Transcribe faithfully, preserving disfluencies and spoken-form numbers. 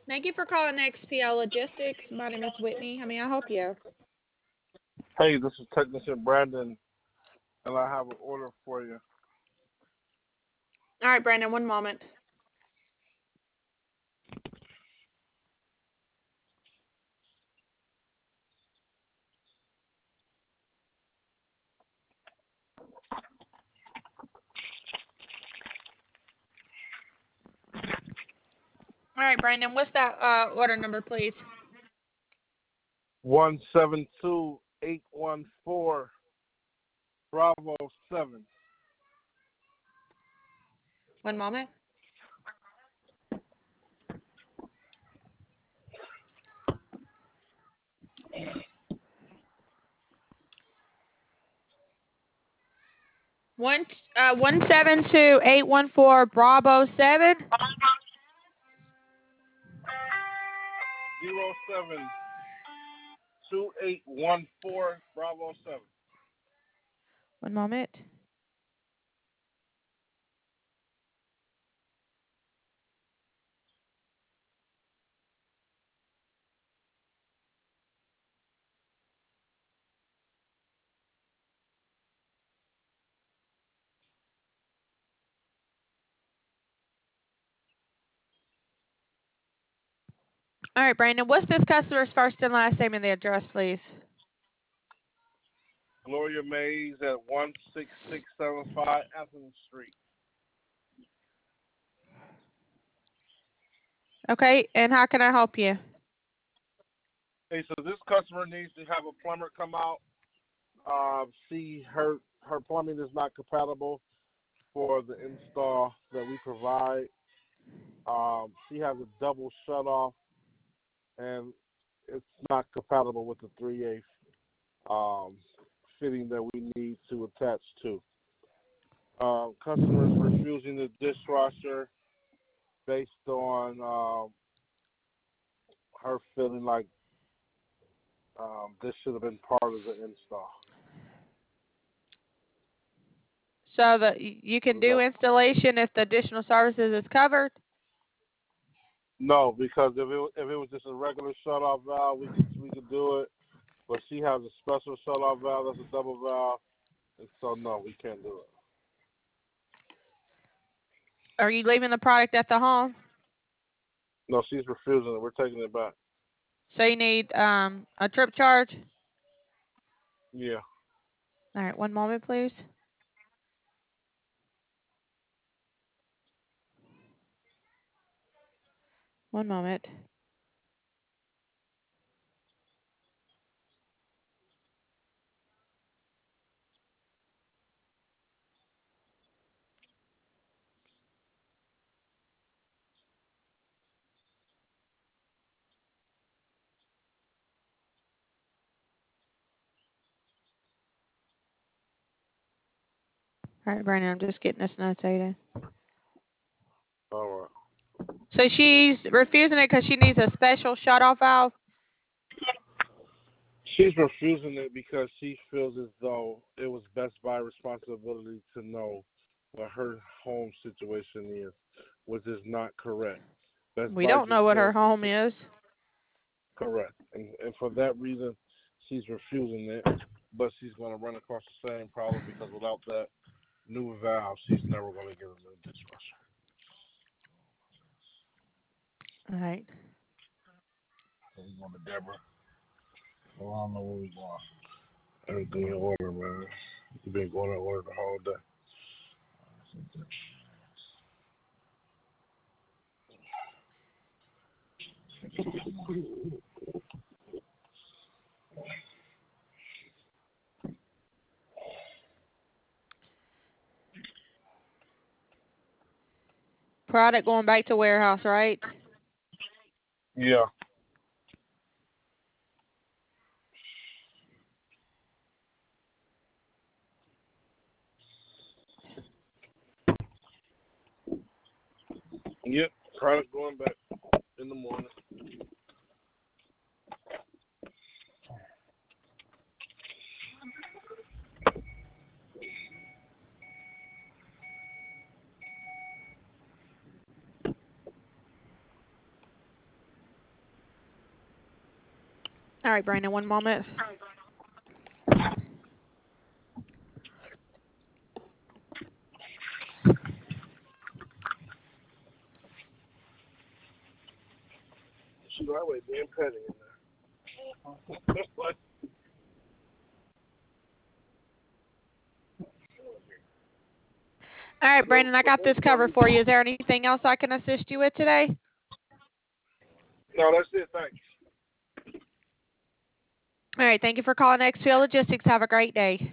Thank you for calling X P L Logistics. My name is Whitney. How may I help you? Hey, this is Technician Brandon, and I have an order for you. All right, Brandon, one moment. All right, Brandon, what's that uh, order number, please? One seven two eight one four Bravo seven. One moment. One uh one seven two eight one four Bravo seven. Zero seven two eight one four Bravo seven. One moment. All right, Brandon, what's this customer's first and last name and the address, please? Gloria Mays at one six six seven five Athens Street. Okay, and how can I help you? Hey, so this customer needs to have a plumber come out. Uh, see, her her plumbing is not compatible for the install that we provide. Um, she has a double shut off, and it's not compatible with the three eighths um, fitting that we need to attach to. Uh, customers refusing the dishwasher based on um, her feeling like um, this should have been part of the install. So that you can do installation if the additional services is covered? No, because if it if it was just a regular shut off valve, we could we could do it. But she has a special shut off valve that's a double valve, and so no, we can't do it. Are you leaving the product at the home? No, she's refusing it. We're taking it back. So you need um, a trip charge? Yeah. All right, one moment, please. One moment. All right, Brandon, I'm just getting this notated. All right. So she's refusing it because she needs a special shut-off valve? She's refusing it because she feels as though it was Best Buy responsibility to know what her home situation is, which is not correct. Best We Buy don't know just what her said home is. correct, and, and for that reason, she's refusing it. But she's going to run across the same problem because without that new valve, she's never going to get a new dishwasher. All right. So we're going to Deborah. Well, I don't know where we're going. Everything in order, man. You've been going in order the whole day. Product going back to warehouse, right? Yeah. Yep. Product going back in the morning. All right, Brandon, one moment. Shoot, I wait being petty in there. All right, Brandon, I got this covered for you. Is there anything else I can assist you with today? No, that's it. Thanks. All right, thank you for calling X P L Logistics. Have a great day.